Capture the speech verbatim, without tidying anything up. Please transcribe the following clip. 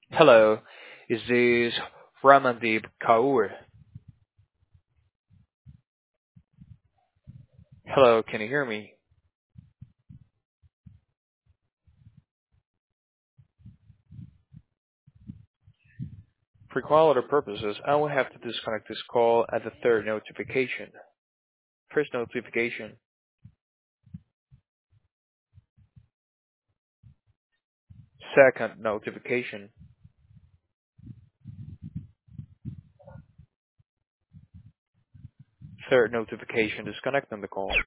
Hello, is this Ramandeep Kaur? Hello, can you hear me? For quality purposes, I will have to disconnect this call at the third notification. First notification, second notification, third notification disconnecting the call.